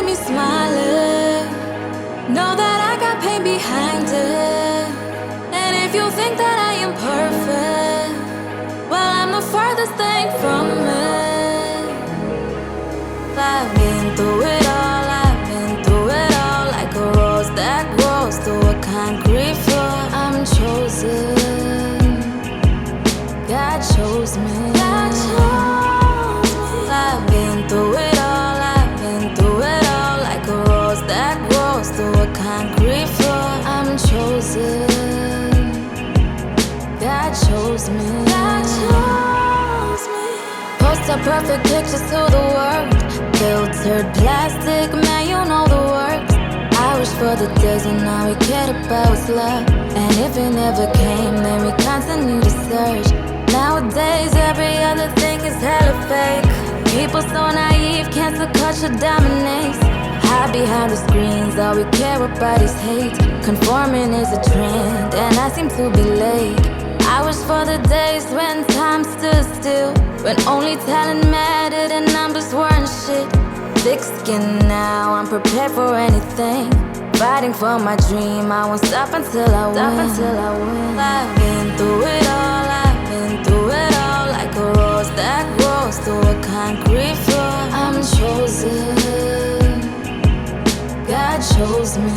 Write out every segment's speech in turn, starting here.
me smiling. Know that I got pain behind it. And if you think that I am perfect, well, I'm the furthest thing from it. I've been through it all, I've been through it all. Like a rose that grows through a concrete floor. I'm chosen, God chose me. God chose me. I've been through it all, I've been through it all. Like a rose that grows through a concrete floor. I'm chosen, God chose me. God chose me. Post up perfect pictures to the world. Filtered plastic, man, you know the words. I wish for the days when all we cared about was love. And if it never came, then we continue to search. Nowadays, every other thing is hella fake. People so naive, cancel culture dominates. Hide behind the screens, all we care about is hate. Conforming is a trend, and I seem to be late. I wish for the days when time stood still, when only talent mattered and numbers weren't shit. Thick skin now, I'm prepared for anything. Fighting for my dream, I won't stop until I win. I've been through it all, I've been through it all. Like a rose that grows through a concrete floor. I'm chosen, God chose me.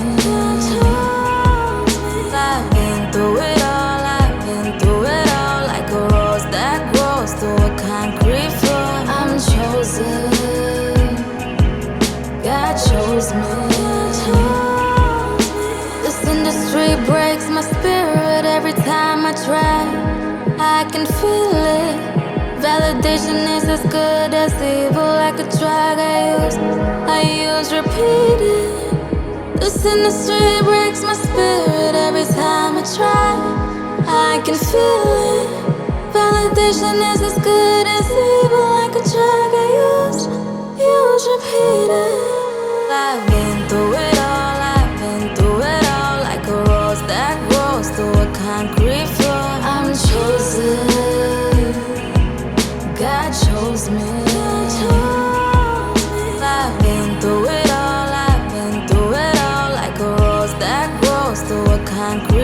I've been through it all, I've been through it all. Like a rose that grows through a concrete floor. I'm chosen, God chose me. This industry breaks my spirit every time I try. I can feel it. Validation is as good as evil, like a drug I use repeated. This industry breaks my spirit every time I try. I can feel it. Validation is as good as evil, like a drug I use repeated. I've been through it all, I've been through it all. Like a rose that grows through a concrete floor. I'm chosen, God chose me. I've been through it all, I've been through it all. Like a rose that grows through a concrete